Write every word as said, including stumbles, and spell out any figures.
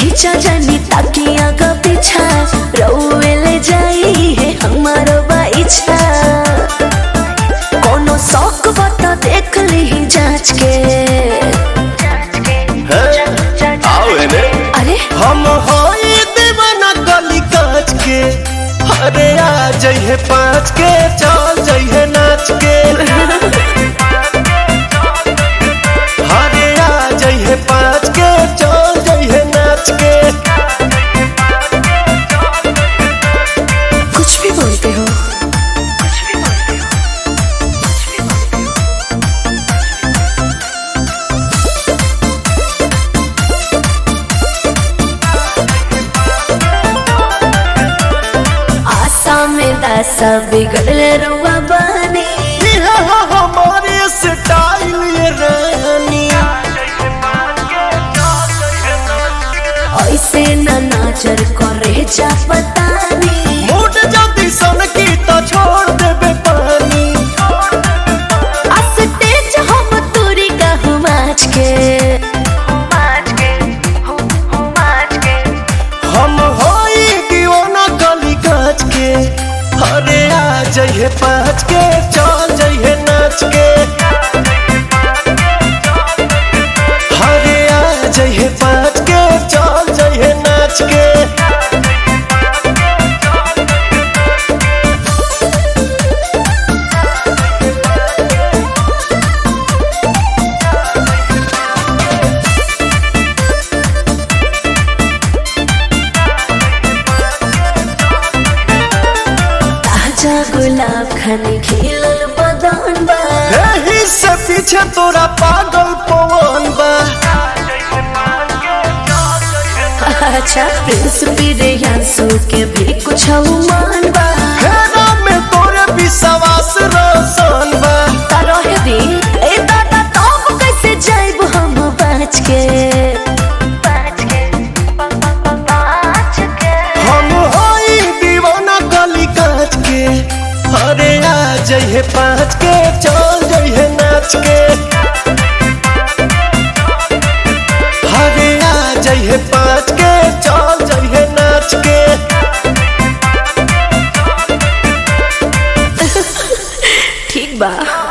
खींचा जानी ताकि आगा पीछा रउए ले जाई है हमारो बाइछा कोनो शौक बता देख ली जांच के अरे हम होई दीवाना गली काच के अरे आ जइहे पाँच के चल जइहे नाच के अरे आ जइहे पाँच के चल जइहे नाच के कुछ भी बोलते हो में दासा बिगड़ले रुआ बानी हमारे स्टाइल ये रानी ऐसे ना नजर करे जा पतानी मूड जल्दी सन की तो छोड़ देबे पानी अस्तेज हम तुरी कहूँ माच के हम होई दीवाना गली काच के अरे आ जइहे पाँच के चल जइहे नाच के अरे आ जइहे पाँच के चल जइहे नाच के गुलाब खाने खिलल बदन बा एही से पीछे तोरा पागल पवन बा अच्छा प्रिंस बिरयांसु के भी कुछ मान बा हेरा में तोरे विश्वास रोशन बा रहे दी ए दादा तब कैसे जाइब हम बच के हम होई दीवाना गली काच के अरे आ जइहे पाँच के चल जइहे नाच के अरे आ जइहे पाँच के चल जइहे नाच के ठीक बा।